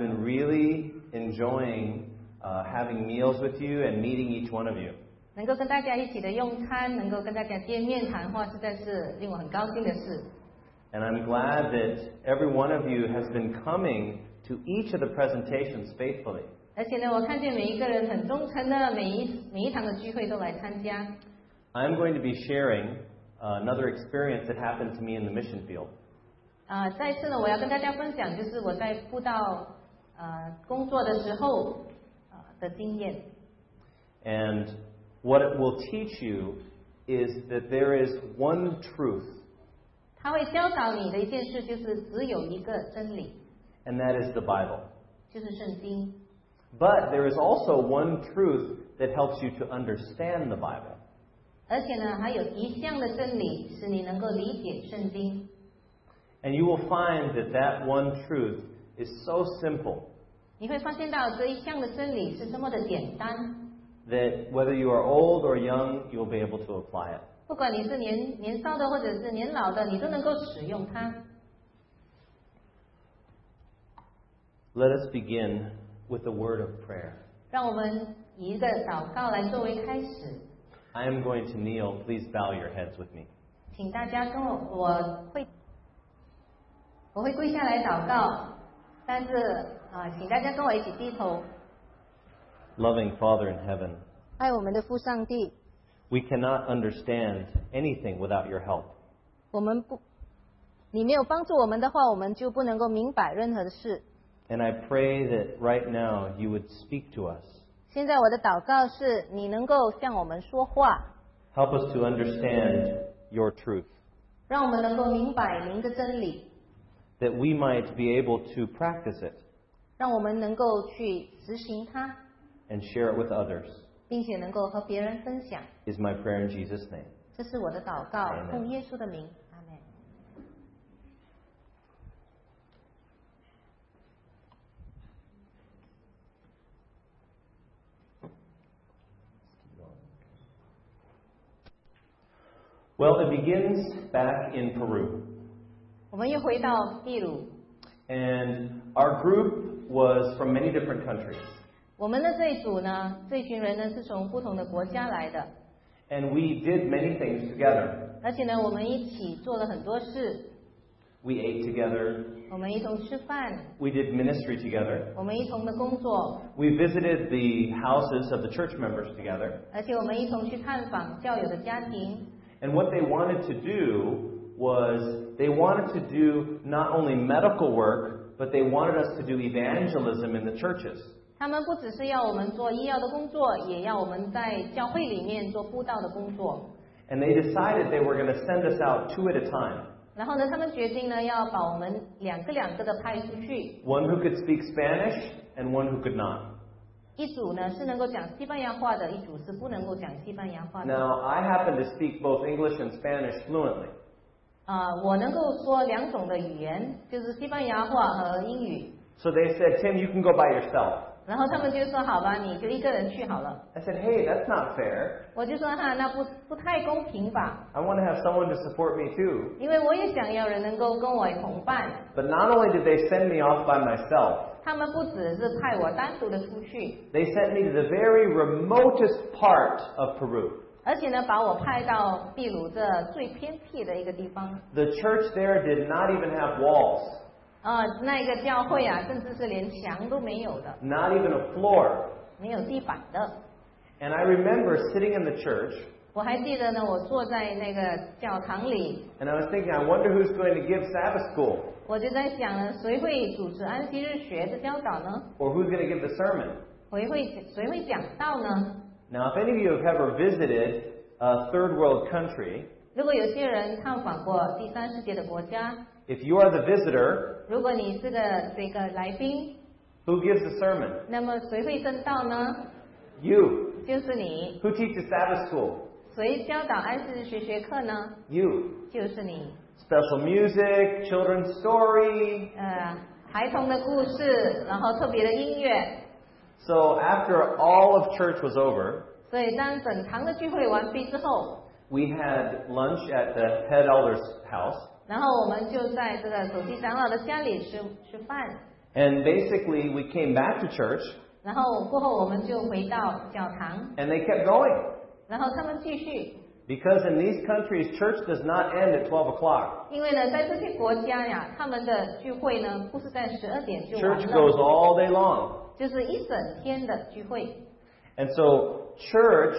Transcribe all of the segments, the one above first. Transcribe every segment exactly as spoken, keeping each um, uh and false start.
been really enjoying uh, having meals with you and meeting each one of you. 能够跟大家一起的用餐，能够跟大家见面谈话，实在是令我很高兴的事。 And I'm glad that every one of you has been coming to each of the presentations faithfully. 而且呢，我看见每一个人很忠诚的，每一每一场的聚会都来参加。 I'm going to be sharing uh, another experience that happened to me in the mission field. 啊、呃，再次呢，我要跟大家分享，就是我在布道呃工作的时候呃的经验。 And what it will teach you is that there is one truth. 他会教导你的一件事，就是只有一个真理。 And that is the Bible. 就是圣经。 But there is also one truth that helps you to understand the Bible. 而且呢，还有一项的真理使你能够理解圣经。 And you will find that that one truth is so simple. 你会发现到这一项的真理是这么的简单。 That whether you are old or young, you will be able to apply it. 不管你是年年少的或者是年老的，你都能够使用它。 Let us begin with a word of prayer. 让我们以一个祷告来作为开始。 I am going to kneel. Please bow your heads with me. 请大家跟我，我会我会跪下来祷告，但是啊、呃，请大家跟我一起低头。 Loving Father in heaven, 爱我们的父上帝， we cannot understand anything without your help. 我们不，你没有帮助我们的话，我们就不能够明白任何的事。 And I pray that right now you would speak to us. 现在我的祷告是你能够向我们说话， Help us to understand your truth, 让我们能够明白您的真理， that we might be able to practice it 让我们能够去执行它， and share it with others, 并且能够和别人分享。 is my prayer in Jesus' name. 这是我的祷告， Amen. 奉耶稣的名，阿门。 Well, it begins back in Peru. 我们又回到秘鲁， And our group was from many different countries. 我们的这一组呢，这群人呢是从不同的国家来的， And we did many things together. 而且呢，我们一起做了很多事， We ate together. 我们一同吃饭， We did ministry together. 我们一同的工作， We visited the houses of the church members together. 而且我们一同去探访教友的家庭。 And what they wanted to do was they wanted to do not only medical work, but they wanted us to do evangelism in the churches. 他们不只是要我们做医药的工作，也要我们在教会里面做布道的工作。 And they decided they were going to send us out two at a time. 然后呢，他们决定呢要把我们两个两个的派出去， One who could speak Spanish and one who could not. 一组呢是能够讲西班牙话的，一组是不能够讲西班牙话的。 Now, I happen to speak both English and Spanish fluently. 啊、我能够说两种的语言，就是西班牙话和英语。 So they said, Tim, you can go by yourself. 然后他们就说好吧，你就一个人去好了。 I said, hey, that's not fair. 我就说哈，那不不太公平吧？ I want to have someone to support me too. 因为我也想要人能够跟我同伴。 But not only did they send me off by myself, 他们不只是派我单独的出去， they sent me to the very remotest part of Peru. 而且呢，把我派到秘鲁这最偏僻的一个地方。 The church there did not even have walls, 啊、那个教会啊，甚至是连墙都没有的， not even a floor. 没有地板的。 And I remember sitting in the church, 我还记得呢，我坐在那个教堂里， and I was thinking, I wonder who's going to give Sabbath school, 我就在想呢，谁会主持安息日学的教导呢？ or who's going to give the sermon. 谁会谁会讲道呢？ Now, if any of you have ever visited a third world country, 如果有些人探访过第三世界的国家， if you are the visitor, 如果你是个这个来宾， who gives the sermon? 那么谁会正道呢？ You. 就是你。 Who teaches Sabbath school? 谁教导安息日学学课呢？ You. 就是你。 Special music, children's story. 呃，孩童的故事，然后特别的音乐。 So after all of church was over, 所以当整堂的聚会完毕之后， we had lunch at the head elder's house. 然后我们就在这个首席长老的家里吃吃饭。 And basically, we came back to church. 然后过后我们就回到教堂， And they kept going. 然后他们继续， Because in these countries, church does not end at twelve o'clock. 因为呢，在这些国家呀，他们的聚会呢不是在十二点就完 Church goes 了， all day long. 就是一整天的聚会。 And so, church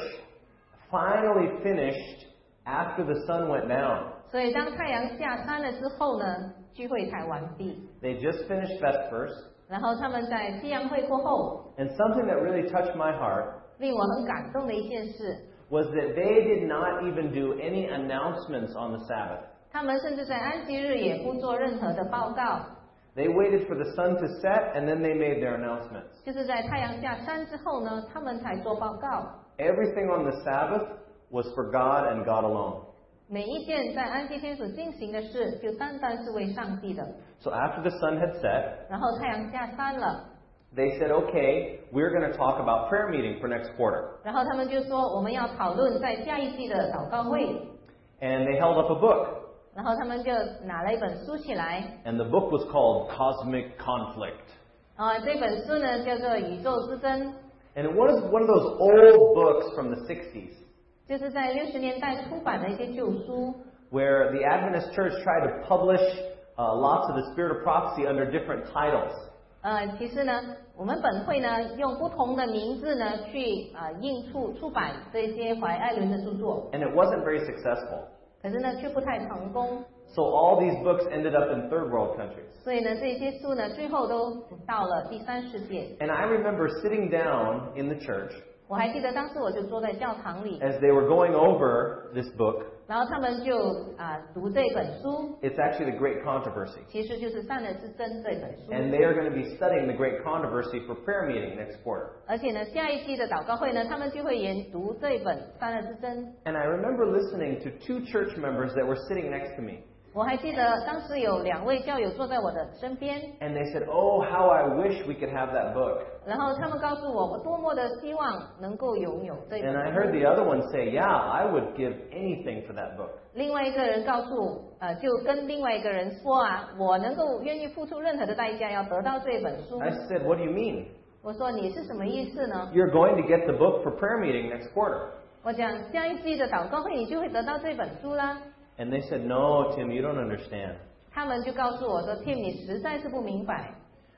finally finished after the sun went down. 所以当太阳下山了之后呢，聚会才完毕。 They just finished Vespers. 然后他们在夕阳会过后， And something that really touched my heart 令我很感动的一件事， was that they did not even do any announcements on the Sabbath. 他们甚至在安息日也不做任何的报告， They waited for the sun to set and then they made their announcements. 就是在太阳下山之后呢，他们才做报告。 Everything on the Sabbath was for God and God alone. 每一件在安息天所进行的事，就单单是为上帝的。 So after the sun had set, 然后太阳下山了， they said, okay, we're going to talk about prayer meeting for next quarter. 然后他们就说我们要讨论在下一季的祷告会， And they held up a book. 然后他们就拿了一本书起来， And the book was called Cosmic Conflict. 啊，这本书呢叫做《宇宙之争》， And it was one of those old books from the sixties 就是在六十年代出版的一些旧书， where the Adventist Church tried to publish uh, lots of the Spirit of Prophecy under different titles. 呃，其实呢，我们本会呢用不同的名字呢去啊、呃、印出出版这些怀艾伦的著作， And it wasn't very successful. 可是呢却不太成功， So all these books ended up in third world countries. 所以呢这些书呢最后都到了第三世界。 And I remember sitting down in the church 我还记得当时我就坐在教堂里， as they were going over this book. 然后他们就啊、读这本书， It's actually the Great Controversy. 其实就是《善恶之争》这本书。 And they are going to be studying the Great Controversy for prayer meeting next quarter. 而且呢，下一季的祷告会呢，他们就会研读这本《善恶之争》。 And I remember listening to two church members that were sitting next to me. 我还记得当时有两位教友坐在我的身边， And they said, oh, how I wish we could have that book. 然后他们告诉我，我多么的希望能够拥有这本 And I 书。 heard the other one say, yeah, I would give anything for that book. 另外一个人告诉，呃，就跟另外一个人说啊，我能够愿意付出任何的代价，要得到这本书。 I said, what do you mean? 我说你是什么意思呢？ You're going to get the book for prayer meeting next quarter. 我讲下一季的祷告会，你就会得到这本书啦。 And they said, no, Tim, you don't understand. 他们就告诉我说 ，Tim， 你实在是不明白。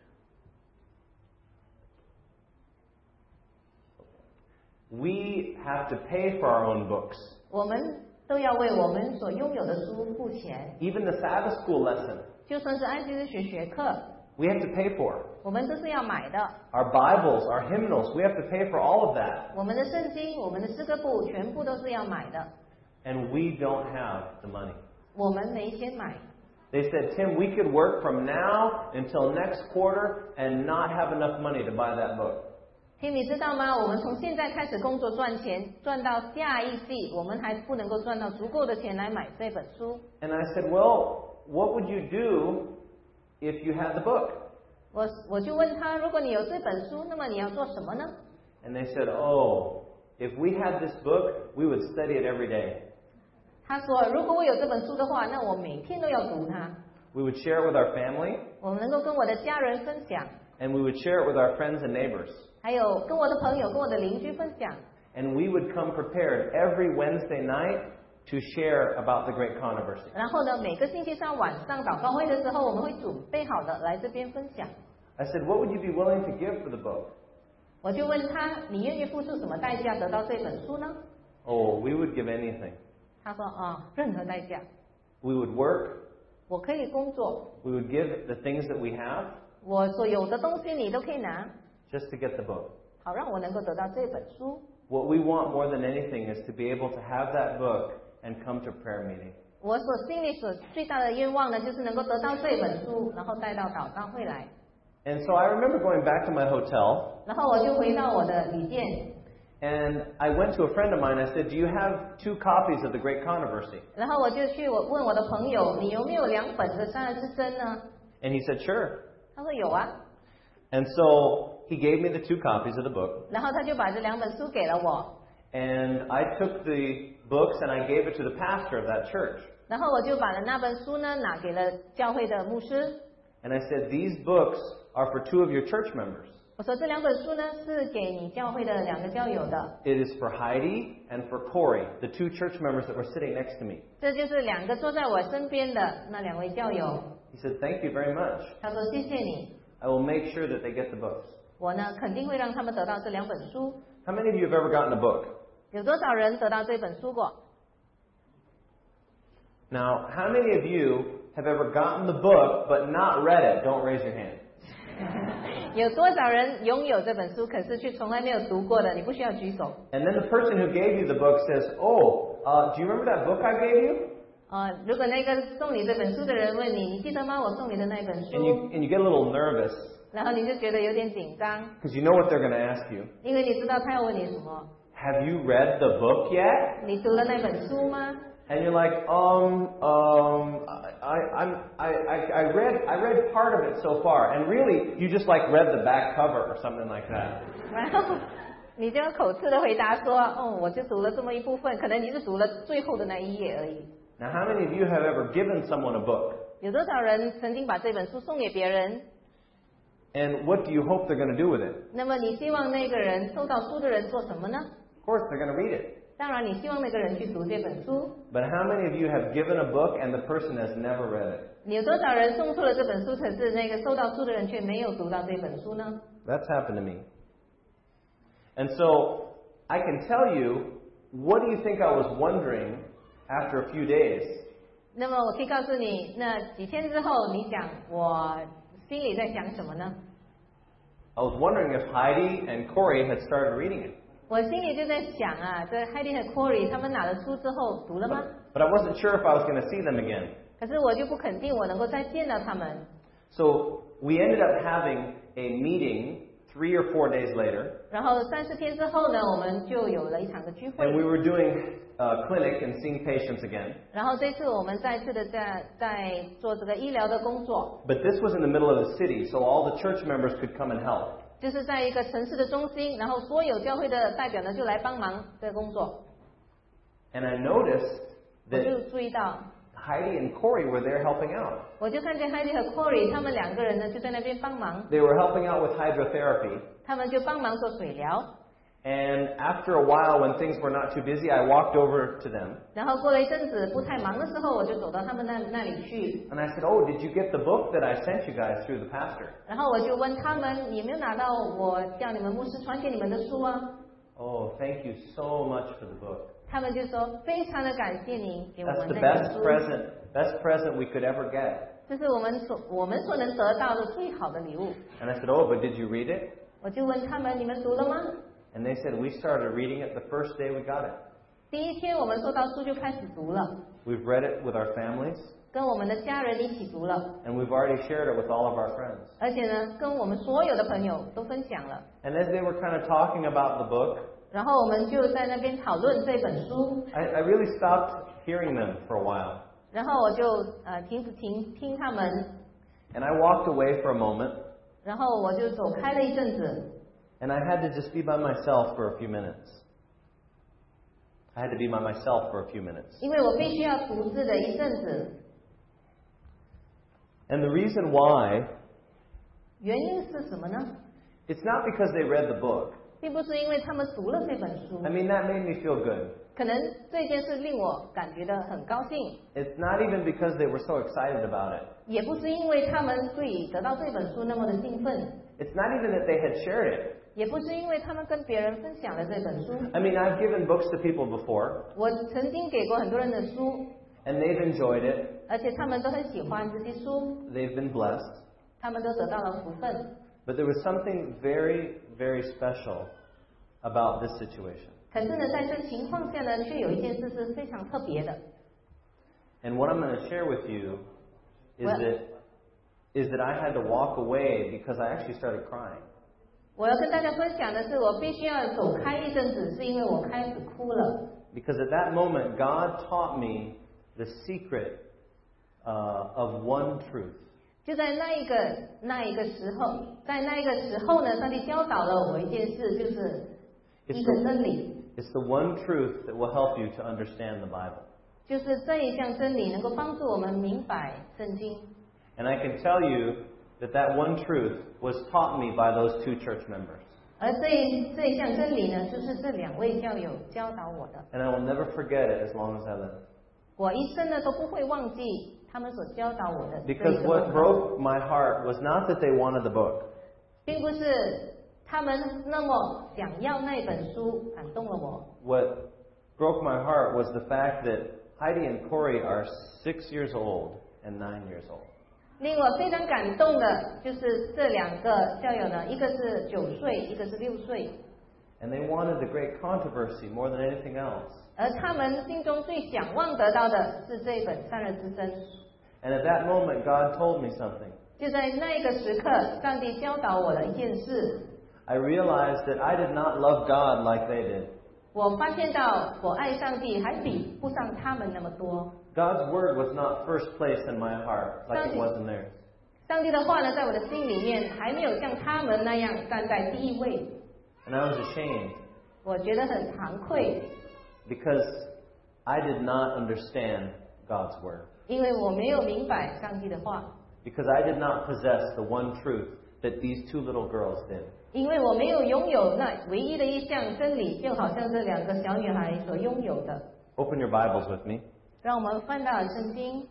We have to pay for our own books. 我们都要为我们所拥有的书付钱， Even the Sabbath school lesson, 就算是安息日学学课， we have to pay for. 我们都是要买的。 Our Bibles, our hymnals, we have to pay for all of that. 我们的圣经、我们的诗歌簿，全部都是要买的。 And we don't have the money. 我们没钱买。 They said, Tim, we could work from now until next quarter and not have enough money to buy that book. 听你知道吗？我们从现在开始工作赚钱，赚到下一季，我们还不能够赚到足够的钱来买这本书。 And I said, well, what would you do if you had the book? 我我就问他，如果你有这本书，那么你要做什么呢？ And they said, oh, if we had this book, we would study it every day. 他说，如果我有这本书的话，那我每天都要读它。 We would share it with our family, 我们能够跟我的家人分享， and we would share it with our friends and neighbors. 还有跟我的朋友、跟我的邻居分享。 And we would come prepared every Wednesday night to share about the Great Controversy. 然后呢，每个星期三晚上祷告会的时候，我们会准备好的来这边分享。 I said, what would you be willing to give for the book? 我就问他，你愿意付出什么代价得到这本书呢？ Oh, we would give anything. 他说啊，任何代价， We would work. 我可以工作， We would give the things that we have 我所有的东西你都可以拿， just to get the book. 好让我能够得到这本书。 What we want more than anything is to be able to have that book and come to prayer meeting. 我所心里所最大的愿望呢，就是能够得到这本书，然后带到祷告会来。 And so I remember going back to my hotel, 然后我就回到我的旅店， and I went to a friend of mine. I said, do you have two copies of the Great Controversy? 然后我就去我问我的朋友，你有没有两本的《善恶之争》呢？ And he said, sure. 他说有啊， And so he gave me the two copies of the book. 然后他就把这两本书给了我， And I took the books and I gave it to the pastor of that church. 然后我就把了那本书呢拿给了教会的牧师， And I said, these books are for two of your church members. 我说这两本书呢是给你教会的两个教友的。 It is for Heidi and for Corey, the two church members that were sitting next to me. 这就是两个坐在我身边的那两位教友。 He said, "Thank you very much. 他说谢谢你， I will make sure that they get the books." 我呢肯定会让他们得到这两本书。 How many of you have ever gotten a book? 有多少人得到这本书过？ Now, how many of you have ever gotten the book but not read it? Don't raise your hand. 有多少人拥有这本书，可是却从来没有读过的？你不需要举手。 And then the person who gave you the book says, "Oh, uh, do you remember that book I gave you?" 呃，如果那个送你这本书的人问你，你记得吗？我送你的那本书。 And you and you get a little nervous 然后你就觉得有点紧张， because you know what they're going to ask you. 因为你知道他要问你什么。 Have you read the book yet? 你读了那本书吗？ And you're like, um, um, I, I'm, I, I, I read, I read part of it so far, and really, you just like read the back cover or something like that. 然后你就要口吃的回答说，哦，我就读了这么一部分，可能你是读了最后的那一页而已。 Now, how many of you have ever given someone a book? 有多少人曾经把这本书送给别人？ And what do you hope they're going to do with it? 那么你希望那个人收到书的人做什么呢？ Of course, they're going to read it. 当然，你希望那个人去读这本书。 But how many of you have given a book and the person has never read it? 你有多少人送出了这本书，可是那个收到书的人却没有读到这本书呢？ That's happened to me. And so, I can tell you, what do you think I was wondering after a few days? 那么我可以告诉你，那几天之后，你想我心里在想什么呢？ I was wondering if Heidi and Corey had started reading it. 我心里就在想啊，这 Heidi 和 Corey 他们拿了书之后读了吗？ But I wasn't sure if I was going to see them again. 可是我就不肯定我能够再见到他们。 So we ended up having a meeting three or four days later, 然后三四天之后呢，我们就有了一场的聚会 and。we were doing a clinic and seeing patients again. 然后这次我们再次的在在做这个医疗的工作， But this was in the middle of the city, so all the church members could come and help. 就是在一个城市的中心，然后所有教会的代表呢就来帮忙这个工作。 And I noticed 我就 that 注意到， Heidi and Corey were there helping out. 我就看见 Heidi 和 Corey 他们两个人呢就在那边帮忙， They were helping out with hydrotherapy. 他们就帮忙做水疗。 And after a while, when things were not too busy, I walked over to them. 然后过了一阵子不太忙的时候，我就走到他们那那里去， And I said, "Oh, did you get the book that I sent you guys through the pastor?" 然后我就问他们有没有拿到我叫你们牧师传给你们的书啊？ Oh, thank you so much for the book. 他们就说非常的感谢您给我 That's 们 the 这本 best 书， present, best present we could ever get. 这是我们所我们所能得到的最好的礼物。 And I said, "Oh, but did you read it?" 我就问他们你们读了吗？ And they said, "We started reading it the first day we got it. 第一天我们收到书就开始读了， We've read it with our families, 跟我们的家人一起读了， and we've already shared it with all of our friends." 而且呢跟我们所有的朋友都分享了。 And as they were kind of talking about the book, 然后我们就在那边讨论这本书， I, I really stopped hearing them for a while. 然后我就呃停停听他们， And I walked away for a moment, 然后我就走开了一阵子， and I had to just be by myself for a few minutes. I had to be by myself for a few minutes. 因为我必须要独自的一阵子。 And the reason why, 原因是什么呢？ it's not because they read the book. 并不是因为他们读了这本书 I，mean, that made me feel good. 可能这件事令我感觉到很高兴， It's not even because they were so excited about it. 也不是因为他们对得到这本书那么的兴奋， It's not even that they had shared it. 也不是因为他们跟别人分享了这本书。 I mean, I've given books to people before, 我曾经给过很多人的书， and they've enjoyed it. 而且他们都很喜欢这些书， They've been blessed. 他们都得到了福分。 But there was something very, very special about this situation. 可是呢，在这情况下呢，却有一件事是非常特别的。 And what I'm going to share with you is Well- that is that I had to walk away because I actually started crying. 我要跟大家分享的是，我必须要走开一阵子，是因为我开始哭了。 Because at that moment, God taught me the secret uh, of one truth. 就在那一个那一个时候，在那一个时候呢，上帝教导了我一件事，就是一个真理， It's the one truth that will help you to understand the Bible. 就是这一项真理能够帮助我们明白圣经。 And I can tell you that that one truth was taught me by those two church members. 而这一这一项真理呢，就是这两位教友教导我的。 And I will never forget it as long as I live. 我一生呢都不会忘记他们所教导我的这一 Because 个 what 梦 broke my heart was not that they wanted the book. 并不是他们那么想要那本书感动了我。 What broke my heart was the fact that Heidi and Corey are six years old and nine years old. 令我非常感动的就是这两个教友呢，一个是九岁，一个是六岁。 And they wanted the great controversy more than anything else. 而他们心中最想望得到的是这一本《善恶之争》。 And at that moment, God told me something. 就在那一个时刻，上帝教导我的一件事。 I realized that I did not love God like they did. 我发现到我爱上帝还比不上他们那么多。 God's word was not first place in my heart like it was in theirs. 上帝的话呢，在我的心里面还没有像他们那样站在第一位。 And I was ashamed 我觉得很惭愧， because I did not understand God's word. 因为我没有明白上帝的话， Because I did not possess the one truth that these two little girls did. 因为我没有拥有那唯一的一项真理，就好像这两个小女孩所拥有的。 Open your Bibles with me. 让我们翻到圣经，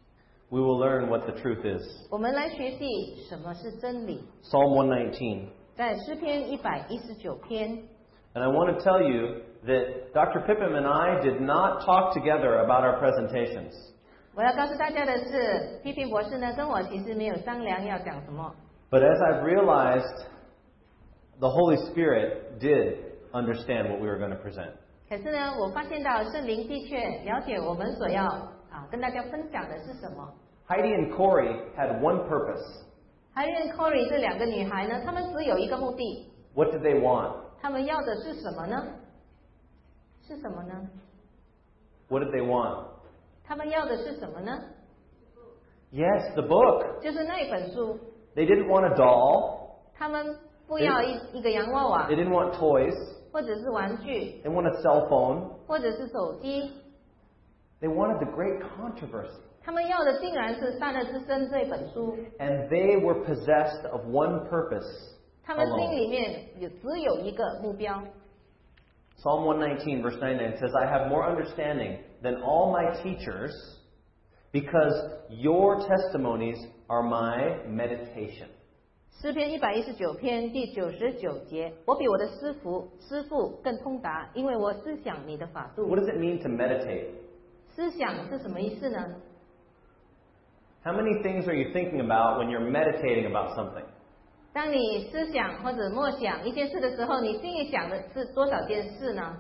We will learn what the truth is. 我们来学习什么是真理。 Psalm one nineteen. 在诗篇一百一十九篇， And I want to tell you that Doctor Pippin and I did not talk together about our presentations. 我要告诉大家的是，批评博士呢跟我其实没有商量要讲什么。 But as I've realized, the Holy Spirit did understand what we were going to present. 可是呢，我发现到圣灵的确了解我们所要啊跟大家分享的是什么。 Heidi and Corey had one purpose. 海瑞和 Corey 这两个女孩呢，她们只有一个目的， What did they want? 她们要的是什么呢？是什么呢？ What did they want? 她们要的是什么呢？ Yes, the book. 就是那一本书。 They didn't want a doll. 她们不要一一个洋娃娃 They，didn't want toys. 或者是玩具， They wanted a cell phone. 或者是手机。 They wanted the great controversy. 她们要的竟然是《善恶之争》这本书。 And they were possessed of one purpose 她们心 alone. 里面有只有一个目标。 Psalm one nineteen, verse ninety-nine says, I have more understanding than all my teachers because your testimonies are my meditation. 诗篇一百一十九篇第九十九节，我比我的师傅师傅更通达，因为我思想你的法度。 What does it mean to meditate? 思想是什么意思呢？ How many things are you thinking about when you're meditating about something? 当你思想或者默想一件事的时候，你心里想的是多少件事呢？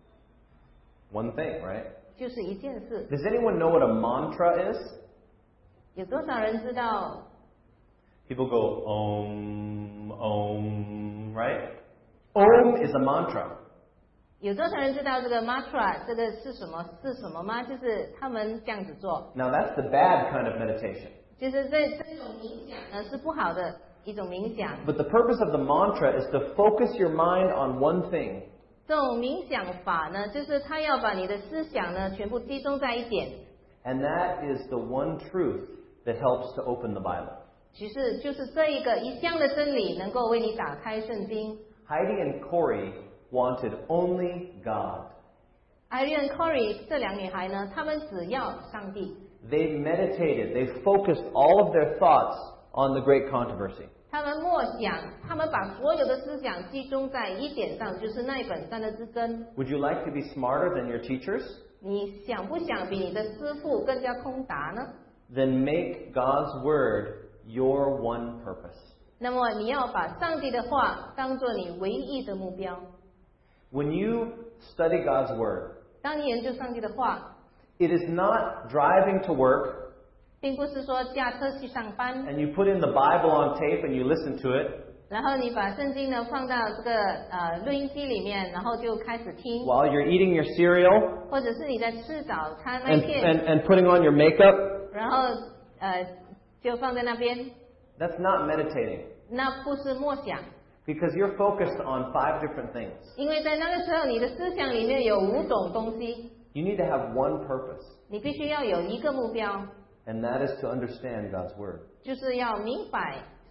One thing, right? 就是一件事。 Does anyone know what a mantra is? 有多少人知道？ People go, Om, Om, right? Om is a mantra. 有多少人知道这个 mantra 这个是什么？是什么吗？就是他们这样子做， Now that's the bad kind of meditation. 就是这这种冥想呢是不好的一种冥想。 But the purpose of the mantra is to focus your mind on one thing. 这种冥想法呢，就是他要把你的思想呢全部集中在一点， And that is the one truth that helps to open the Bible. 其实就是这一个一项的真理能够为你打开圣经。 Heidi and Corey wanted only God. 艾瑞和 Corey 这两女孩呢，她们只要上帝， They meditated, they focused all of their thoughts on the great controversy. 她们默想，她们把所有的思想集中在一点上，就是那一本善恶之争。 Would you like to be smarter than your teachers? 你想不想比你的师傅更加通达呢？ Then make God's word your one purpose. 那么你要把上帝的话当做你唯一的目标。 When you study God's word, 当你研究上帝的话， it is not driving to work 并不是说驾车去上班， and you put in the Bible on tape and you listen to it 然后你把圣经呢放到这个呃录音机里面，然后就开始听， while you're eating your cereal 或者是你在吃早餐那 and, 一片， and, and putting on your makeup. 然后呃就放在那边， That's not meditating 那不是默想， because you're focused on five different things. 因为在那个时候你的思想里面有五种东西， You need to have one purpose, 你必须要有一个目标， and that is to understand God's word. 就是要明白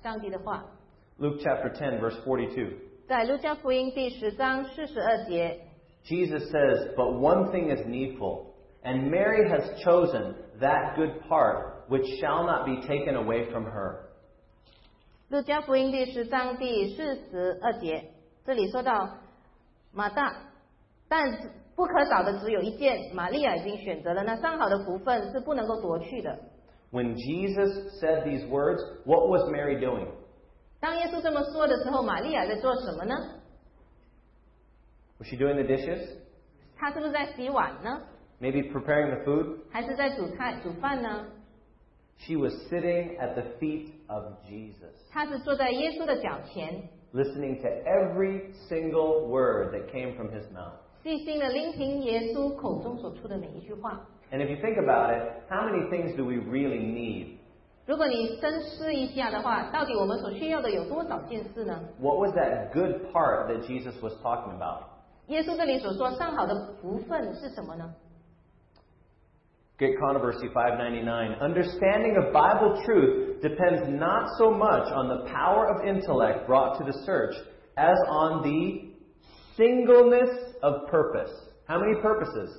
上帝的话。 Luke chapter ten, verse forty-two. 在路加福音第十章四十二节 Jesus says, "But one thing is needful, and Mary has chosen that good part which shall not be taken away from her." 路加福音第十章第四十二节，这里说到马大，但不可少的只有一件，玛利亚已经选择了那上好的福分，是不能够夺去的。 When Jesus said these words, what was Mary doing? 当耶稣这么说的时候，玛利亚在做什么呢？ Was she doing the dishes? 她是不是在洗碗呢？ Maybe preparing the food? 还是在煮菜煮饭呢？ She was sitting at the feet of Jesus, 她是坐在耶稣的脚前， listening to every single word that came from his mouth. 细心的聆听耶稣口中所出的每一句话。 And if you think about it, how many things do we really need? 如果你深思一下的话，到底我们所需要的有多少件事呢？ What was that good part that Jesus was talking about? 耶稣这里所说上好的福分是什么呢？ Great Controversy five ninety-nine. Understanding of Bible truth depends not so much on the power of intellect brought to the search as on the singleness of purpose. How many purposes?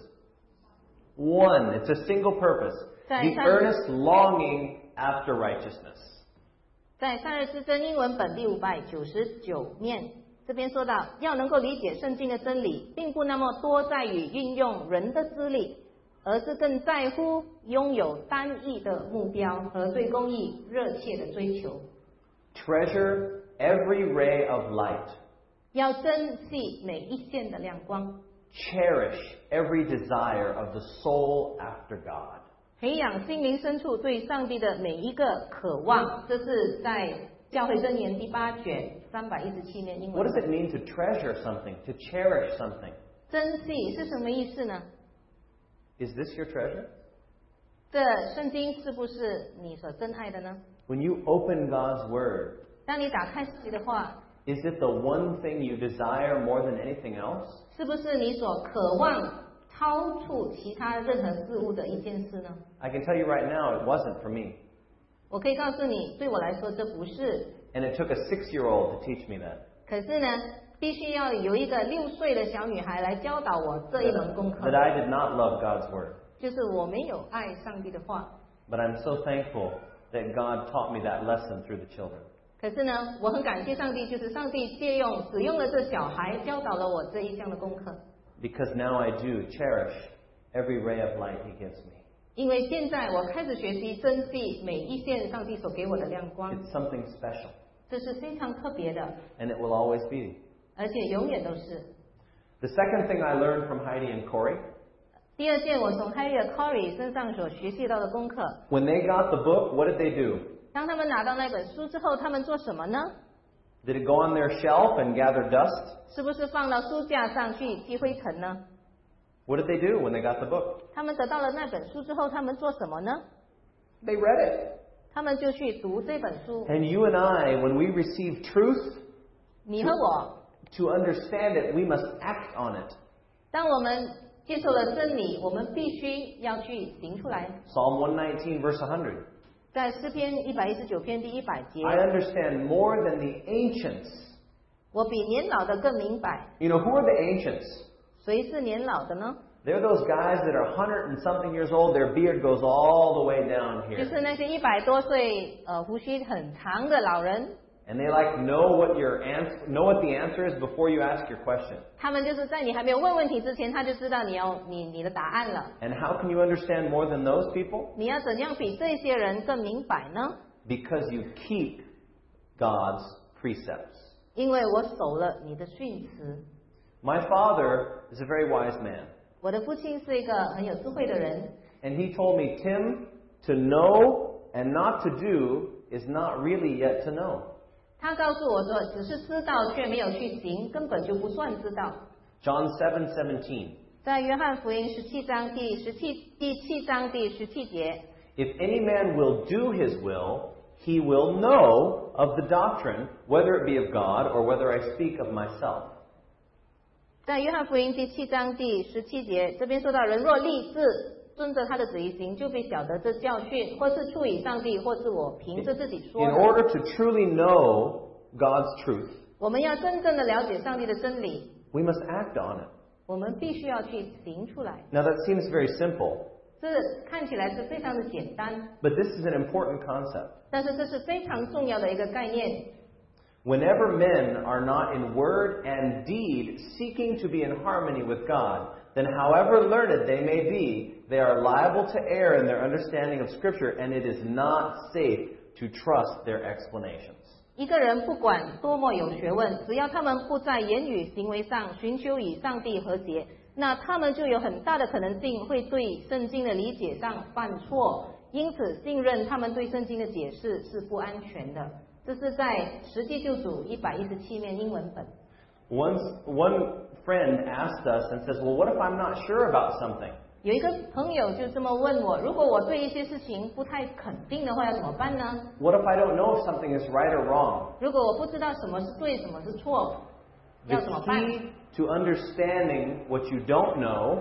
One. It's a single purpose. The earnest longing after righteousness. 在三日之争英文本第五百九十九面，这边说到，要能够理解圣经的真理，并不那么多在于运用人的资历，而是更在乎拥有单一的目标和对公义热切的追求。 Treasure every ray of light. 要珍惜每一线的亮光， Cherish every desire of the soul after God. 培养心灵深处对上帝的每一个渴望。这是在教会箴言第八卷三百一十七面英文。 What does it mean to treasure something, to cherish something? 珍惜是什么意思呢？ Is this your treasure? 这圣经是不是你所珍爱的呢？ When you open God's Word, 当你打开圣经的话， is it the one thing you desire more than anything else? 是不是你所渴望超出其他任何事物的一件事呢？ I can tell you right now, it wasn't for me. 我可以告诉你，对我来说这不是。 And it took a six-year-old to teach me that. 可是呢，必须要有一个六岁的小女孩来教导我这一门功课 That，I did not love God's Word. 就是我没有爱上帝的话。 But I'm so thankful that God taught me that lesson through the children. 可是呢，我很感谢上帝，就是上帝借用使用了这小孩，教导了我这一项的功课。 Because now I do cherish every ray of light He gives me. 因为现在我开始学习珍惜每一线上帝所给我的亮光， It's something special. 这是非常特别的， And it will always be. 而且永远都是。 The second thing I learned from Heidi and Corey, 第二件我从 Harry 和 Corey 身上所学习到的功课， when they got the book, what did they do? 当他们拿到那本书之后，他们做什么呢？ Did it go on their shelf and gather dust? 是不是放到书架上去积灰尘呢？ What did they do when they got the book? 他们得到了那本书之后，他们做什么呢？ They read it. 他们就去读这本书。 And you and I, when we receive truth, 你和我， to understand it, we must act on it. 当我们接受了真理，我们必须要去行出来。 Psalm one nineteen, verse one hundred. 在诗篇一百一十九篇第一百节， I understand more than the ancients. 我比年老的更明白。 You know, who are the ancients? 谁是年老的呢？ They're those guys that are one hundred and something years old. Their beard goes all the way down 就 here. 是那些一百多岁，呃，胡须很长的老人。 And they like know what your ans- know what the answer is before you ask your question. 他们就是在你还没有问问题之前，他就知道你要你你的答案了。 And how can you understand more than those people? 你要怎样比这些人更明白呢？ Because you keep God's precepts. 因为我守了你的训词。 My father is a very wise man. 我的父亲是一个很有智慧的人， And he told me, Tim, to know and not to do is not really yet to know. 他告诉我说，只是知道却没有去行，根本就不算知道。 John seven seventeen. 在约翰福音十七章第十七第七章第十七节， If any man will do his will, he will know of the doctrine, whether it be of God or whether I speak of myself. 在约翰福音第七章第十七节，这边说到，人若立志遵着他的旨意行，就必晓得这教训，或是出于上帝，或是我凭着自己说 In 的。 order to truly know God's truth, 我们要真正的了解上帝的真理， we must act on it. 我们必须要去行出来。 Now that seems very simple, 这看起来是非常的简单， but this is an important concept. 但是这是非常重要的一个概念。 Whenever men are not in word and deed seeking to be in harmony with God, then however learned they may be, they are liable to err in their understanding of Scripture, and it is not safe to trust their explanations. 一个人不管多么有学问，只要他们不在言语行为上寻求与上帝和谐，那他们就有很大的可能性会对圣经的理解上犯错，因此信任他们对圣经的解释是不安全的。这是在实际救主一百一十七面英文本。 Once, one friend asked us and says, well, what if I'm not sure about something? 有一个朋友就这么问我，如果我对一些事情不太肯定的话，要怎么办呢？ What if I don't know if something is right or wrong? 如果我不知道什么是对，什么是错， The 要怎么办？ key to understanding what you don't know,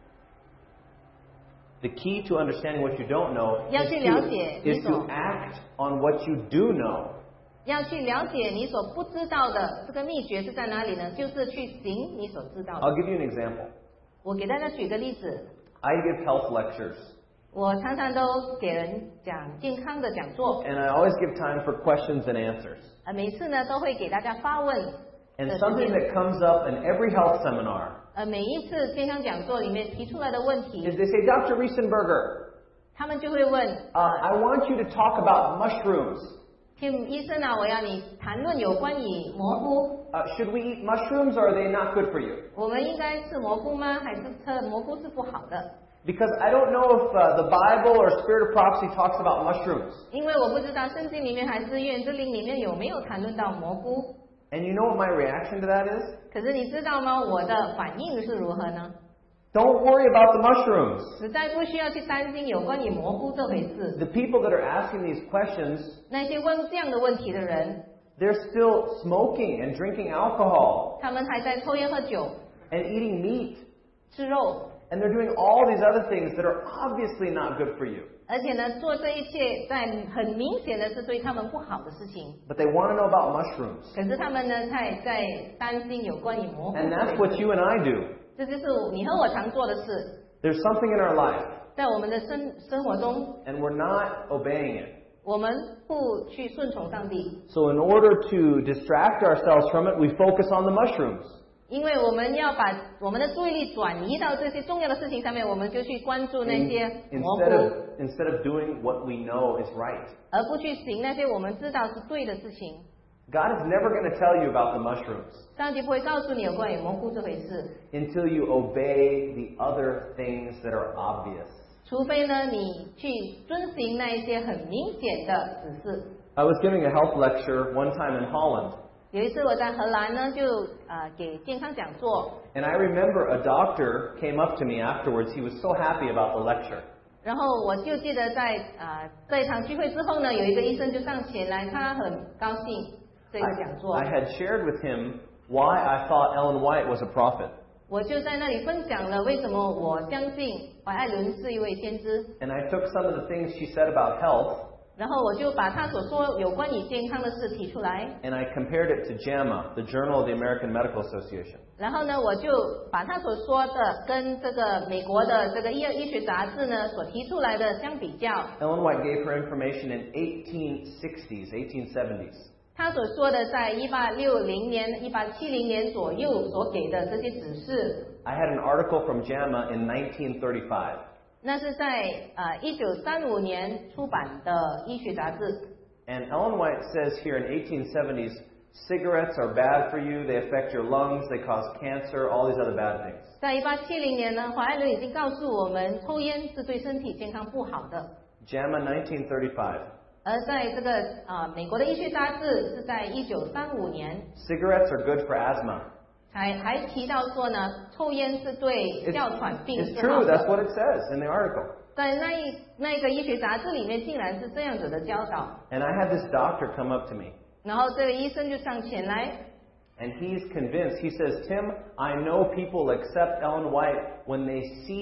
the key to understanding what you don't know 要 is 去了 to, 解 is 你所 to act on what you do know. 要去了解你所不知道的，这个秘诀是在哪里呢？就是去行你所知道 I'll 的。 give you an example. 我给大家举个例子， I give health lectures, 我常常都给人讲健康的讲座， and I always give time for questions and answers. 呃，每次呢都会给大家发问 And 的时 something 间。 that comes up in every health seminar 呃，每一次健康讲座里面提出来的问 is 题， they say, Doctor Riesenberger, 他们就会问 uh, I want you to talk about mushrooms. Tim 医生啊，我要你谈论有关于蘑菇， Uh, should we eat mushrooms or are they not good for you? 我们应该吃蘑菇吗？还是吃蘑菇是不好的？ Because I don't know if uh, the Bible or Spirit of Prophecy talks about mushrooms. 因为我不知道圣经里面还是愿之灵里面有没有谈论到蘑菇。 And you know what my reaction to that is? 可是你知道吗？我的反应是如何呢？ Don't worry about the mushrooms. 实在不需要去担心有关于蘑菇这回事。 The people that are asking these questions, 那些问这样的问题的人， they're still smoking and drinking alcohol 他们还在抽烟喝酒、 and eating meat. 吃肉， And they're doing all these other things that are obviously not good for you. 而且呢，做这一切在很明显的是对他们不好的事情。 But they want to know about mushrooms. 可是他们呢，在在担心有关于蘑菇 And 这 that's 回 what 事。 you and I do. 这就是你和我常做的事， There's something in our life, 在我们的生生活中， and we're not obeying it. 我们不去顺从上帝， So in order to distract ourselves from it, we focus on the mushrooms. 因为我们要把我们的注意力转移到这些重要的事情上面，我们就去关注那些蘑 Instead 菇， of, instead of doing what we know is right. 而不去行那些我们知道是对的事情。 God is never going to tell you about the mushrooms 上帝不会告诉你有关于蘑菇这回事， until you obey the other things that are obvious. 除非呢你去遵行那一些很明显的指示。 I was giving a health lecture one time in Holland, 有一次我在荷兰呢，就呃给健康讲座， and I remember a doctor came up to me afterwards. He was so happy about the lecture. 然后我就记得在呃这一场聚会之后呢，有一个医生就上前来，他很高兴这个讲座 I, I had shared with him why I thought Ellen White was a prophet. 我就在那里分享了为什么我相信怀艾伦是一位先知， And I took some of the things she said about health, 然后我就把他所说有关于健康的事提出来， and I compared it to JAMA, the Journal of the American Medical Association. 然后呢，我就把他所说的跟这个美国的这个医医学杂志呢所提出来的相比较， Ellen White gave her information in eighteen sixties, eighteen seventies. 他所说的在一八六零年、一八七零年左右所给的这些指示， I had an article from JAMA in nineteen thirty-five. 那是在呃一九三五年出版的医学杂志。 And Ellen White says here in eighteen seventies, cigarettes are bad for you, they affect your lungs, they cause cancer, all these other bad things. 在一八七零年呢，怀艾伦已经告诉我们，抽烟是对身体健康不好的。 JAMA nineteen thirty-five. 而在这个啊、呃、美国的医学杂志是在一九三五年 Cigarettes are good for asthma. 还还提到说呢，抽烟是对 It's, 哮喘病 it's 是好 true, that's 的。 what it says in the article. 在那一那个医学杂志里面，竟然是这样子的教导。 And I had this doctor come up to me, 然后这个医生就上前来， and he's convinced. He says, Tim, I know people accept Ellen White when they see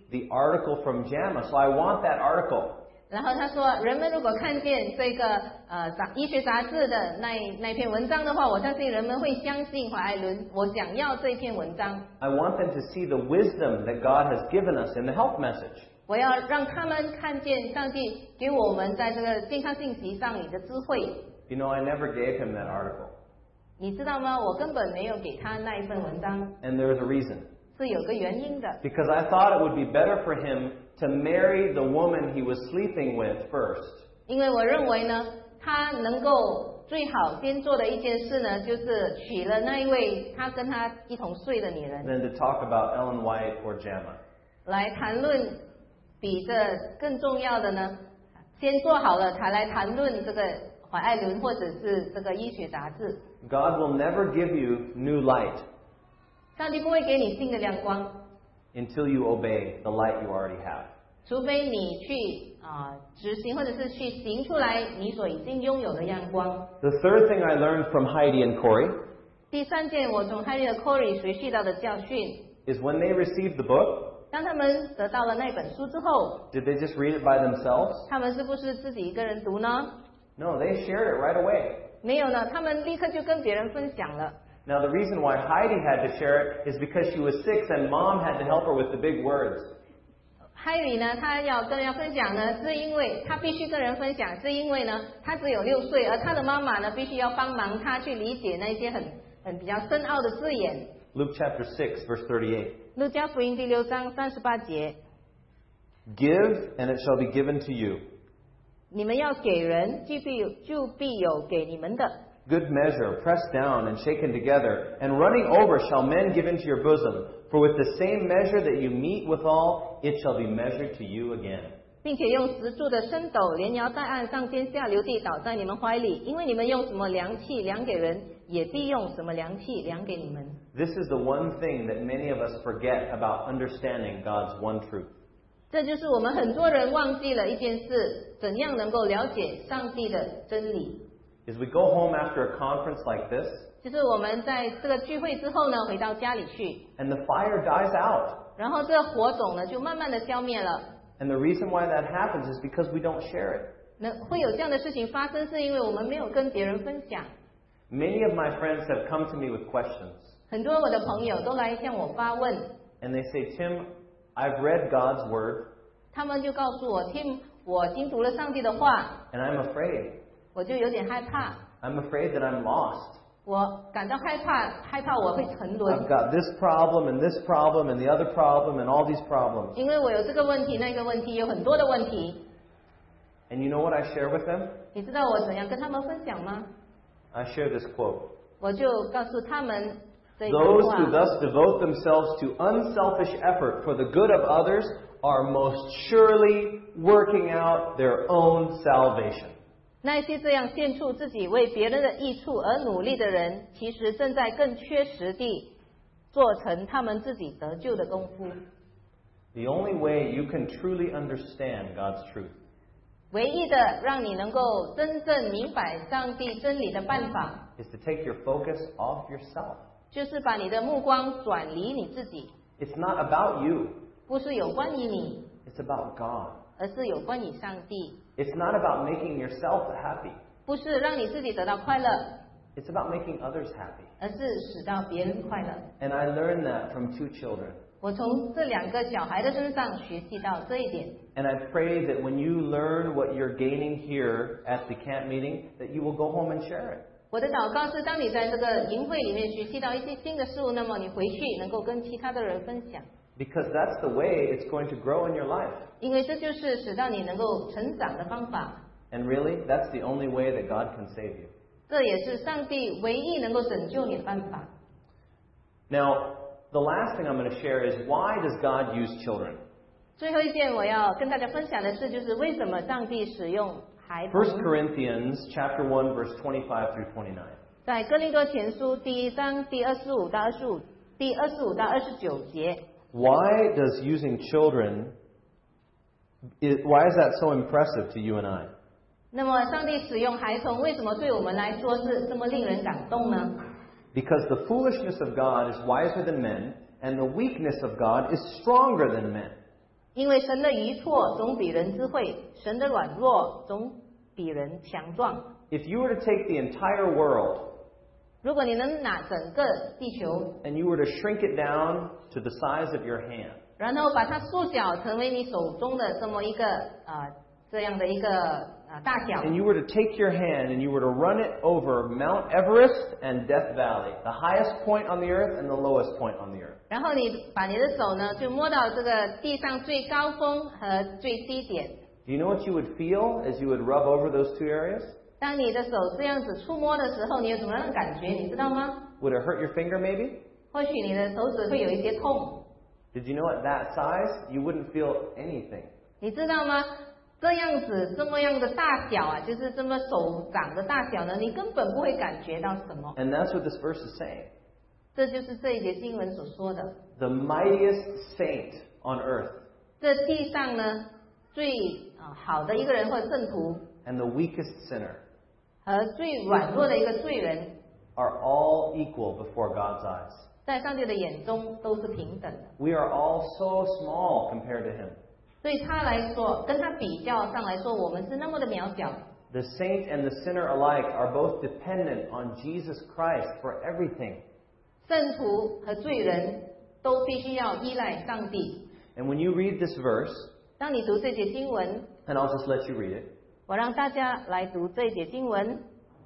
the article from JAMA, so I want that article. 然后他说，人们如果看见这个呃杂医学杂志的那那篇文章的话，我相信人们会相信怀艾伦。我想要这篇文章。 I want them to see the wisdom that God has given us in the health message. 我要让他们看见上帝给我们在这个健康信息上里的智慧。 You know, I never gave him that article. 你知道吗？我根本没有给他那一份文章。 And there's a reason. 是有个原因的。 Because I thought it would be better for him to marry the woman he was sleeping with first. 因为我认为呢，他能够最好先做的一件事呢，就是娶了那一位他跟他一同睡的女人。 Than to talk about Ellen White or JAMA. 来谈论比这更重要的呢，先做好了才来谈论这个怀艾伦或者是这个医学杂志。 God will never give you new light. 上帝不会给你新的亮光 until you obey the light you already have. 除非你去啊、呃、执行或者是去行出来你所已经拥有的亮光。 The third thing I learned from Heidi and Corey 第三件我从 Heidi 和 Corey 学习到的教训 is when they received the book, 当他们得到了那本书之后 did they just read it by themselves? 他们是不是自己一个人读呢？ No, they shared it right away. 没有呢，他们立刻就跟别人分享了。 Now the reason why Heidi had to share it is because she was six and mom had to help her with the big words. 海里呢，他要跟人家分享呢，是因为他必须跟人分享，是因为呢，他只有六岁，而他的妈妈呢，必须要帮忙他去理解那些很很比较深奥的字眼。 Luke chapter six, verse thirty-eight. 路加福音第六章三十八节 Give, and it shall be given to you. 你们要给人，就必有就必有给你们的。 Good measure, pressed down and shaken together, and running over shall men give into your bosom. For with the same measure that you meet withal, it shall be measured to you again. 并且用石柱的升斗连摇带按，上天下流地倒在你们怀里，因为你们用什么量器量给人，也必用什么量器量给你们。 This is the one thing that many of us forget about understanding God's one truth. 这就是我们很多人忘记了一件事，怎样能够了解上帝的真理。 As we go home after a conference like this, 就是我们在这个聚会之后呢，回到家里去， and the fire dies out. 然后这个火种呢就慢慢的消灭了。 And the reason why that happens is because we don't share it. 那会有这样的事情发生，是因为我们没有跟别人分享。 Many of my friends have come to me with questions. 很多我的朋友都来向我发问， And they say, Tim, I've read God's word, 他们就告诉我，听我已经读了上帝的话， and I'm afraid. 我就有点害怕， I'm afraid that I'm lost. 我感到害怕，害怕我会沉 I've 沦， got this problem and this problem and the other problem and all these problems. 因为我有这个问题那个问题，有很多的问题。 And you know what I share with them? 你知道我怎样跟他们分享吗？ I share this quote. 我就告诉他们这一句 Those 话 who thus devote themselves to unselfish effort for the good of others are most surely working out their own salvation. 那些这样献出自己为别人的益处而努力的人，其实正在更确实地做成他们自己得救的功夫。 The only way you can truly understand God's truth 唯一的让你能够真正明白上帝真理的办法， is to take your focus off yourself. 就是把你的目光转离你自己， It's not about you. 不是有关于你， It's about God. 而是有关于上帝。 It's not about making yourself happy. 不是让你自己得到快乐， It's about making others happy. 而是使到别人快乐。 And I learned that from two children. 我从这两个小孩的身上学习到这一点。 And I pray that when you learn what you're gaining here at the camp meeting, that you will go home and share it. 我的祷告是，当你在这个营会里面学习到一些新的事物，那么你回去能够跟其他的人分享， Because that's the way it's going to grow in your life. 因为这就是使到你能够成长的方法。 And really, that's the only way that God can save you. 这也是上帝唯一能够拯救你的办法。 Now, the last thing I'm going to share is why does God use children? 最后一件我要跟大家分享的是，就是为什么上帝使用孩童。 First Corinthians chapter one, verse twenty-five through twenty-nine. 在哥林多前书第一章第二十五到二十五，第二十五到二十九节。 Why does using children, it, why is that so impressive to you and I? 那么，上帝使用孩童，为什么对我们来说是这么令人感动呢？ Because the foolishness of God is wiser than men, and the weakness of God is stronger than men. 因为神的愚错总比人智慧，神的软弱总比人强壮。 If you were to take the entire world 如果你能拿整个地球， and you were to shrink it down to the size of your hand, 然后把它缩小成为你手中的这么一个啊、呃、这样的一个啊、呃、大小， and you were to take your hand and you were to run it over Mount Everest and Death Valley, the highest point on the earth and the lowest point on the earth. 然后你把你的手呢就摸到这个地上最高峰和最低点。 Do you know what you would feel as you would rub over those two areas? 当你的手这样子触摸的时候，你有什么样的感觉？你知道吗？ Would it hurt your finger maybe? 或许你的手指会有一些痛。 Did you know at that size you wouldn't feel anything? 你知道吗？这样子这么样的大小啊，就是这么手掌的大小呢，你根本不会感觉到什么。 And that's what this verse is saying. 这就是这一节经文所说的。 The mightiest saint on earth 这地上呢最啊好的一个人或者圣徒， and the weakest sinner 和最软弱的一个罪人， are all equal before God's eyes. 在上帝的眼中都是平等的。 We are all so small compared to him. 对他来说，跟他比较上来说，我们是那么的渺小。 The saint and the sinner alike are both dependent on Jesus Christ for everything. 圣徒和罪人都必须要依赖上帝。 And when you read this verse, 当你读这节经文， and I'll just let you read it. 我让大家来读这一节经文。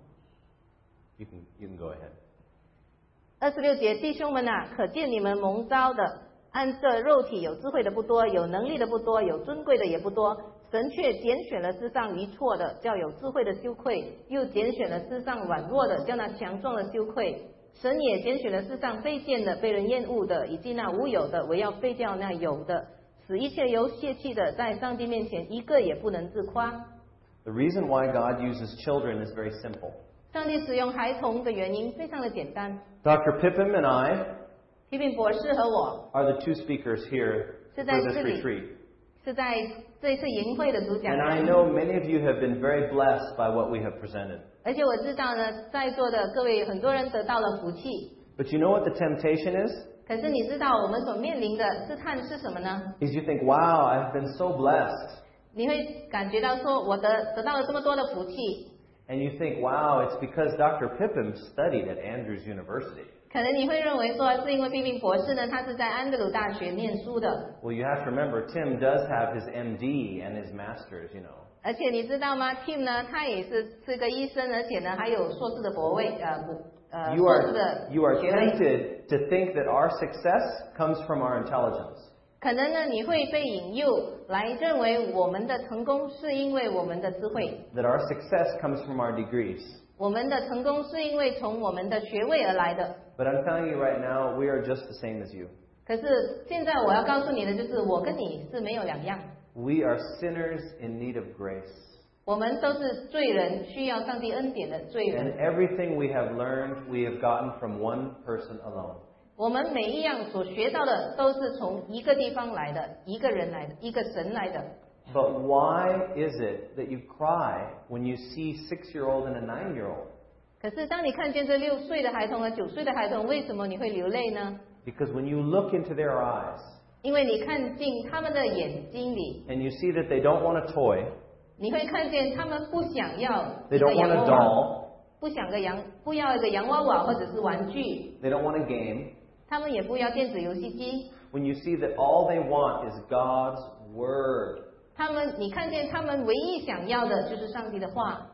You can, you can go ahead. 二十六节，弟兄们啊，可见你们蒙召的，按这肉体有智慧的不多，有能力的不多，有尊贵的也不多。神却拣选了世上愚错的，叫有智慧的羞愧；又拣选了世上软弱的，叫那强壮的羞愧。神也拣选了世上卑贱的、被人厌恶的，以及那无有的，唯要废掉那有的，使一切有血气的，在上帝面前一个也不能自夸。 The reason why God uses children is very simple. 上帝使用孩童的原因非常的简单。 Doctor Pippin and I 批评博士和我 are the two speakers here 是 for 在 this 这里 retreat. 是在这一次营会的主讲 And I 人， know many of you have been very blessed by what we have presented. 而且我知道呢，在座的各位很多人得到了福气。 But you know what the temptation is? 可是你知道我们所面临的试探是什么呢？ Is you think, wow, I've been so blessed. 你会感觉到说，我得得到了这么多的福气。 And you think, wow, it's because Doctor Pippin studied at Andrews University. 可能你会认为说，是因为批评博士呢，他是在安德鲁大学念书的。 Well, you have to remember, Tim does have his M D and his master's, you know. 而且你知道吗 ？Tim 呢，他也是是个医生，而且呢还有硕士的博位，呃不呃 You 硕士 are, 的 you are 学位。 tempted to think that our success comes from our intelligence. 可能呢，你会被引诱来认为我们的成功是因为我们的智慧， That our success comes from our degrees. 我们的成功是因为从我们的学位而来的。 But I'm telling you right now, we are just the same as you. 可是现在我要告诉你的就是，我跟你是没有两样， We are sinners in need of grace. 我们都是罪人，需要上帝恩典的罪 And 人。 everything we have learned, we have gotten from one person alone. 我们每一样所学到的都是从一个地方来的，一个人来的，一个神来的。 But why is it that you cry when you see six-year-old and a nine-year-old? 可是当你看见这六岁的孩童和九岁的孩童，为什么你会流泪呢？ Because when you look into their eyes 因为你看进他们的眼睛里， and you see that they don't want a toy, 你会看见他们不想要 they 一个 don't want 洋 a 娃娃， doll, 不想个洋，不要一个洋娃娃或者是玩具， they don't want a game, 他们也不要电子游戏机。 when you see that all they want is God's Word, 他们，你看见他们唯一想要的就是上帝的话，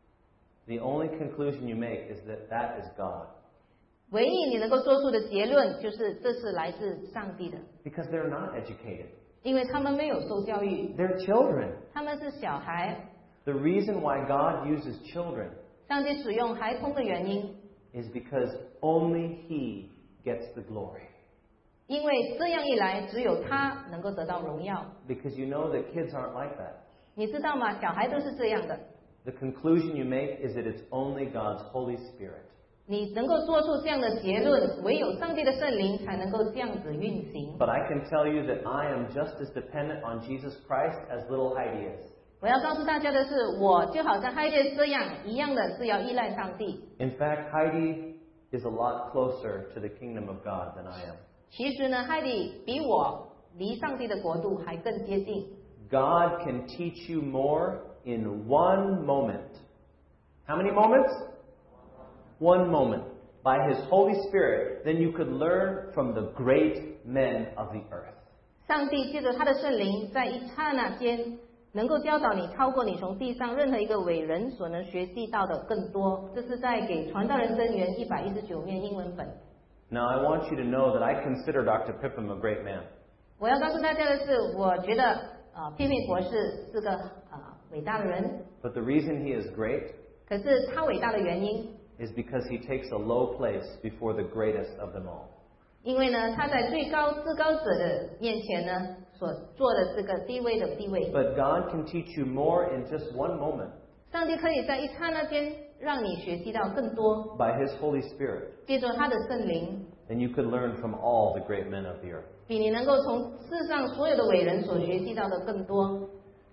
the only conclusion you make is that that is God. 唯一你能够做出的结论就是这是来自上帝的， Because they're not educated. 因为他们没有受教育， They're children. 他们是小孩。 The reason why God uses children 上帝使用孩童的原因， is because only He gets the glory. 因为这样一来，只有他能够得到荣耀。 Because you know that kids aren't like that. 你知道吗？小孩都是这样的。 The conclusion you make is that it's only God's Holy Spirit. 你能够做出这样的结论，唯有上帝的圣灵才能够这样子运行。 But I can tell you that I am just as dependent on Jesus Christ as little Heidi is. 我要告诉大家的是，我就好像海蒂这样一样的，是要依赖上帝。 In fact, Heidi is a lot closer to the kingdom of God than I am. 其实呢，海蒂比我离上帝的国度还更接近。 God can teach you more in one moment. How many moments? One moment. By His Holy Spirit, then you could learn from the great men of the earth. 上帝借着他的圣灵，在一刹那间，能够教导你超过你从地上任何一个伟人所能学习到的更多。这是在给传道人真言一百一十九面英文本。 Now I want you to know that I consider Doctor Pippin a great man. 我要告诉大家的是，我觉得呃，批评博士是个呃伟大的人。 But the reason he is great 可是他伟大的原因， is because he takes a low place before the greatest of them all. 因为呢，他在最高至高者的面前呢，所做的这个低微的地位。 But God can teach you more in just one moment. 上帝可以在一刹那间让你学习到更多， By His Holy Spirit, 借着他的圣灵， then you could learn from all the great men of the earth. 比你能够从世上所有的伟人所学习到的更多。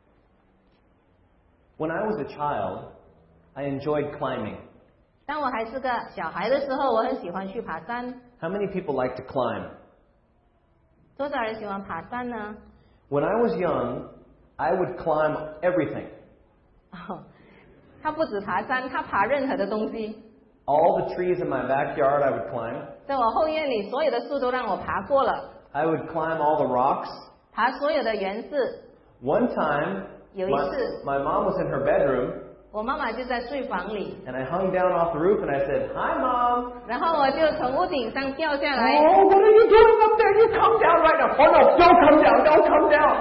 When I was a child, I enjoyed climbing. 当我还是个小孩的时候，我很喜欢去爬山。 How many people like to climb? 多少人喜欢爬山呢？ When I was young, I would climb everything. 哦，他不止爬山，他爬任何的东西。 All the trees in my backyard I would climb. 在我后院里，所有的树都让我爬过了， I would climb all the rocks. 爬所有的园寺。 One time, 有一 my, 次， my mom was in her bedroom, 我妈妈就在睡房里， and I hung down off the roof and I said, "Hi, Mom." 然后我就从屋顶上掉下来。 Oh, what are you doing up there? You come down right now. Oh no, don't come down, don't come down.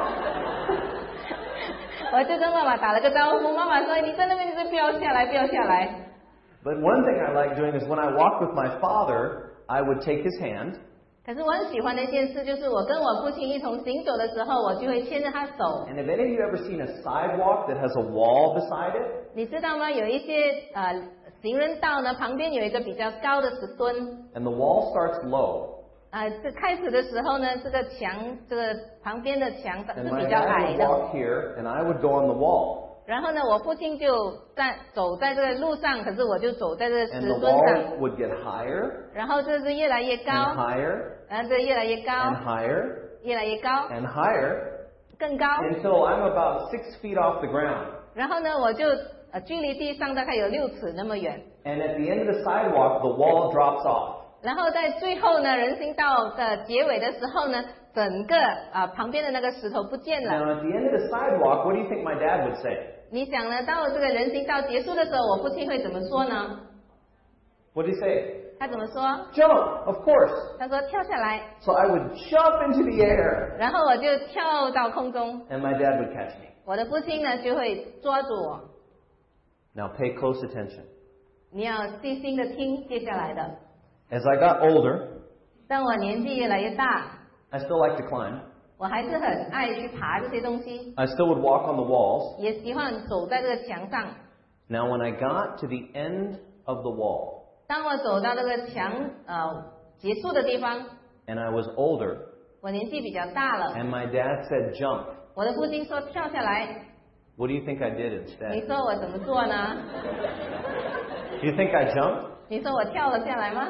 我就跟妈妈打了个招呼，妈妈说：“你在那边，你就不要下来，不要下来。” But one thing I like doing is when I walk with my father, I would take his hand. 可是我很喜欢的一件事，就是我跟我父亲一同行走的时候，我就会牵着他手。 And have any of you ever seen a sidewalk that has a wall beside it? 你知道吗？有一些呃行人道呢，旁边有一个比较高的石墩。 And the wall starts low. 呃，这开始的时候呢，这个墙，这个旁边的墙 And 是 my 比较 dad 矮 would 的。 walk here, and I would go on the wall. 然后呢，我父亲就在走在这个路上，可是我就走在这个 And 石 the 墩 wall 上。 would get higher 然后这是越来越 and 高， higher 然后这越来越 and 高， higher 越来越高， and higher 更高。 until I'm about six feet off the ground. 然后呢，我就呃距离地上大概有六尺那么远。 And at the end of the sidewalk, the wall drops off. 然后在最后呢，人行道的结尾的时候呢，整个啊、呃、旁边的那个石头不见了。 Now, at the end of the sidewalk, what do you think my dad would say? 你想呢？到这个人行道结束的时候，我父亲会怎么说呢？ What did he say? 他怎么说？ Jump, of course. 他说跳下来， So I would jump into the air, 然后我就跳到空中， and my dad would catch me. 我的父亲呢就会抓住我。 Now, pay close attention. 你要细心的听接下来的。 As I got older, 当我年纪越来越大， I still like to climb. 我还是很爱去爬这些东西， I still would walk on the walls. 也喜欢走在这个墙上。 Now, when I got to the end of the wall, 当我走到这个墙呃结束的地方， and I was older, 我年纪比较大了， and my dad said jump, 我的父亲说跳下来， what do you think I did 你 instead? 说我怎么做呢？ Do you think I jumped? 你说我跳了下来吗？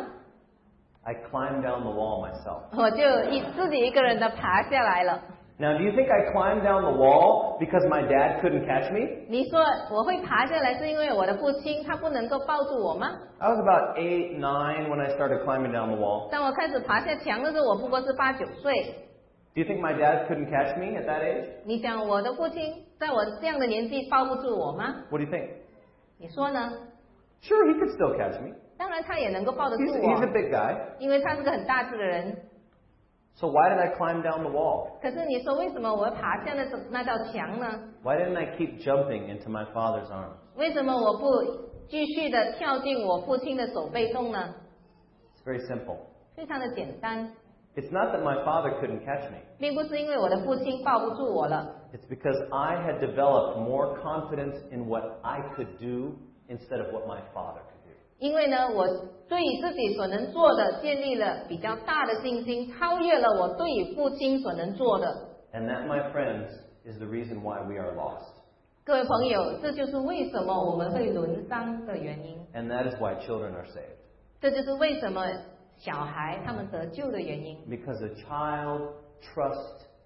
I climbed down the wall myself. 我就一自己一个人的爬下来了。 Now, do you think I climbed down the wall because my dad couldn't catch me? 你说我会爬下来是因为我的父亲他不能够抱住我吗？ I was about eight, nine when I started climbing down the wall. 当我开始爬下墙的时候，我不过是八九岁。 Do you think my dad couldn't catch me at that age? 你想我的父亲在我这样的年纪抱不住我吗？ What do you think? 你说呢？ Sure, he could still catch me. 当然他也能够抱得住 He's, he's a 我， big guy. 因为他是个很大只的人。 So why did I climb down the wall? 可是你说为什么我会爬下那那道墙呢？ Why didn't I keep jumping into my father's arms? 为什么我不继续的跳进我父亲的手背中呢？ It's very simple. 非常的简单， It's not that my father couldn't catch me. 并不是因为我的父亲抱不住我了， It's because I had developed more confidence in what I could do instead of what my father could do. 因为呢，我对于自己所能做的建立了比较大的信心，超越了我对于父亲所能做的。 And that, my friends, is the reason why we are lost. 各位朋友，这就是为什么我们会沦丧的原因， And that is why children are saved. 这就是为什么小孩他们得救的原因。 Because a child trusts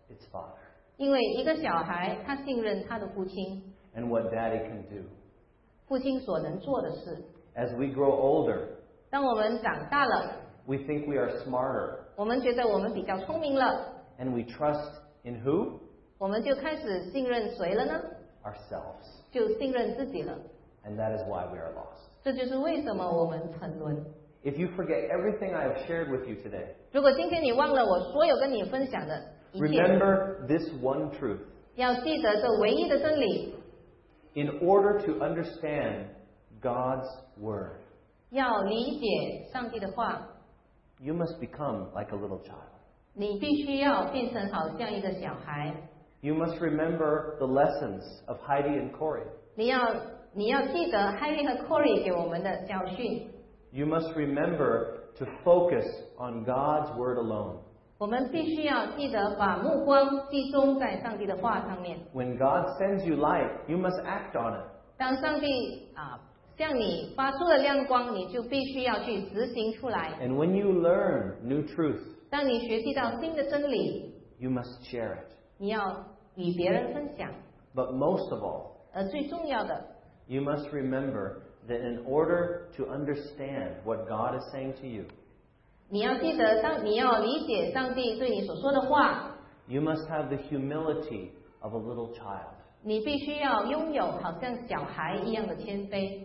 its father. 因为一个小孩他信任他的父亲， And what daddy can do. 父亲所能做的事。 As we grow older, 当我们长大了， we think we are smarter. 我们觉得我们比较聪明了， And we trust in who? 我们就开始信任谁了呢？ Ourselves. 就信任自己了。 And that is why we are lost. 这就是为什么我们沉沦。 If you forget everything I have shared with you today, 如果今天你忘了我所有跟你分享的一切， remember this one truth. 要记得这唯一的真理， In order to understand God's Word, 要理解上帝的话， you must become like a little child. 你必须要变成好像一个小孩。 You must remember the lessons of Heidi and Corey. 你要你要记得海莉和 Corey 给我们的教训。 You must remember to focus on God's Word alone. 我们必须要记得把目光集中在上帝的话上面。 When God sends you light, you must act on it. 当上帝啊向你发出了亮光，你就必须要去执行出来。 And when you learn new truth, 当你学习到新的真理， you must share it. 你要与别人分享。 But most of all, 而最重要的， you must remember that in order to understand what God is saying to you, 你要记得，当你要理解上帝对你所说的话， you must have the humility of a little child. 你必须要拥有好像小孩一样的谦卑。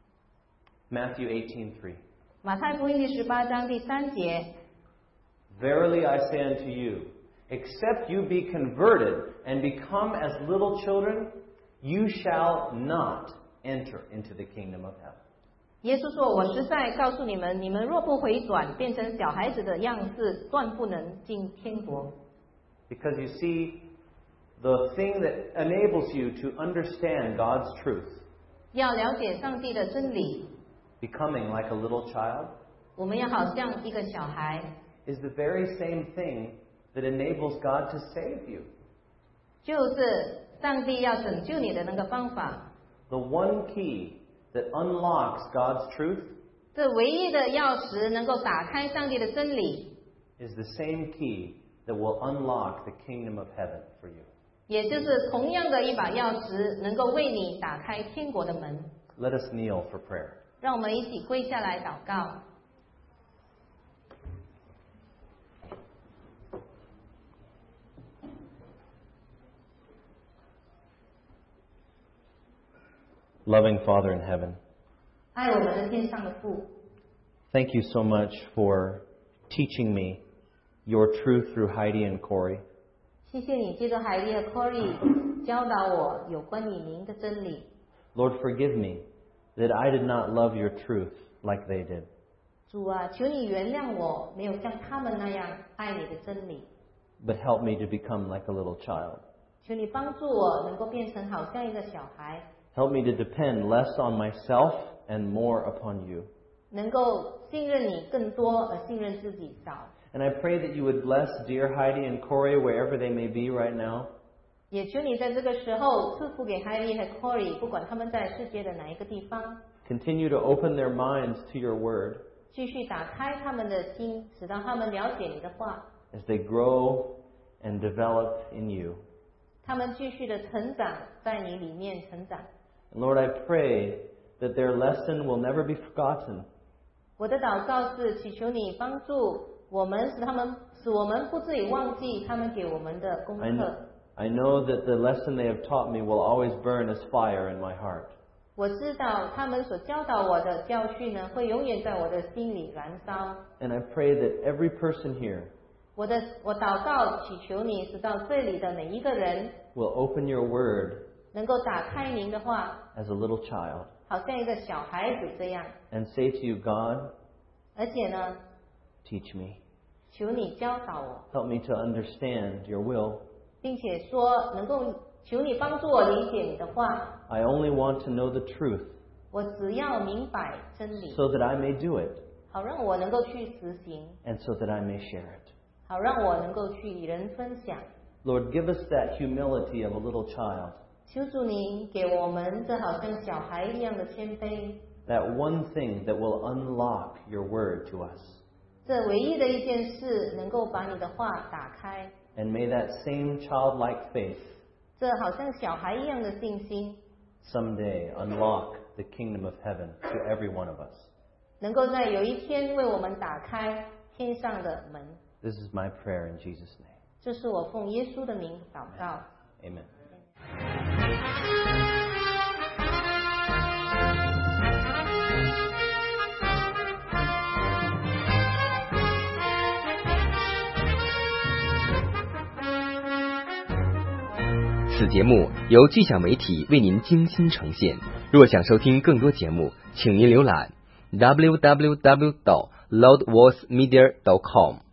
Matthew eighteen three. 马太福音第十八章第三节， Verily I say unto you, except you be converted and become as little children, you shall not enter into the kingdom of heaven. 耶稣说：“我实在告诉你们，你们若不回转，变成小孩子的样式，断不能进天国。” Because you see, the thing that enables you to understand God's truth, 要了解上帝的真理， becoming like a little child, 我们要好像一个小孩， is the very same thing that enables God to save you. 就是上帝要拯救你的那个方法。 The one key that unlocks God's truth 这唯一的钥匙能够打开上帝的真理， is the same key that will unlock the kingdom of heaven for you. 也就是同样的一把钥匙，能够为你打开天国的门。 Let us kneel for prayer. 让我们一起跪下来祷告。 Loving Father in heaven, 爱我们的天上的父， thank you so much for teaching me your truth through Heidi and Corey. 谢谢你借着海莉和 Corey 教导我有关于您的真理。 Lord, forgive me that I did not love your truth like they did. 主啊，求你原谅我，没有像他们那样爱你的真理。 But help me to become like a little child. 求你帮助我能够变成好像一个小孩， Help me to depend less on myself and more upon you. 能够信任你更多，而信任自己少。 And I pray that you would bless dear Heidi and Corey wherever they may be right now. 也求你在这个时候赐福给海莉和 Corey，不管他们在世界的哪一个地方， Continue to open their minds to your word 继续打开他们的心，使到他们了解你的话， as they grow and develop in you. 他们继续的成长，在你里面成长。 And Lord, I pray that their lesson will never be forgotten. 我的祷告是祈求你帮助我们，使他们使我们不至于忘记他们给我们的功 I, 课。 I know that the lesson they have taught me will always burn as fire in my heart. 我知道他们所教导我的教训呢，会永远在我的心里燃烧。 And I pray that every person here 我的我祷告祈求你，使到这里的每一个人 will open your word 能够打开您的话， as a little child 好像一个小孩子这样。 and say to you, God, 而且呢， teach me. 求你教导我， Help me to understand your will. 并且说能够求你帮助我理解你的话。 I only want to know the truth 我只要明白真理， so that I may do it 好让我能够去实行， and so that I may share it. 好让我能够去与人分享。 Lord, give us that humility of a little child, 求主您给我们这好像小孩一样的谦卑， that one thing that will unlock your word to us. 这唯一的一件事能够把你的话打开， And may that same childlike faith 这好像小孩一样的信心 someday unlock the kingdom of heaven to every one of us. 能够在有一天为我们打开天上的门。 This is my prayer in Jesus' name. 这是我奉耶稣的名祷告。 Amen. 此节目由巨响媒体为您精心呈现。若想收听更多节目，请您浏览 double u double u double u 点 loudvoicemedia 点 com。